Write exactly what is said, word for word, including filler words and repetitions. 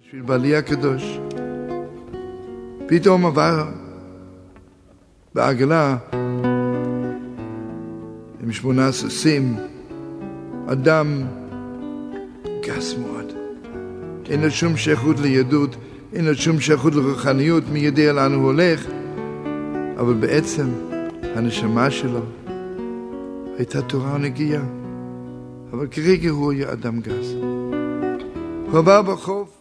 בשביל בעלי הקדוש. פתאום עבר בעגלה עם שמונה סוסים אדם גס מאוד. אין לו שום שייכות ליהדות, אין לו שום שייכות לרוחניות, מי יודע לאן הוא הולך, אבל בעצם הנשמה שלו הייתה תורה ונגיעה. אבל כרגע הוא היה אדם גס. הוא עבר בחוף